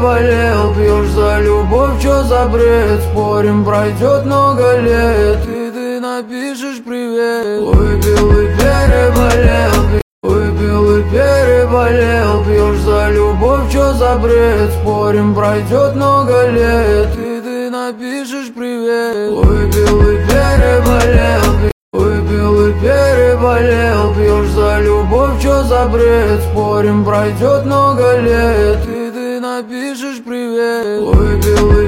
переболел. Пьешь за любовь, чё за бред? Спорим, пройдет много лет, и ты напишешь привет. Выпил и переболел, выпил и переболел. Пьешь за любовь, чё за бред? Спорим, пройдет много лет, и ты напишешь привет. Выпил и переболел, выпил и переболел. Пьешь за любовь, чё за бред? Спорим, пройдет много лет, и ты напишешь привет. Выпил и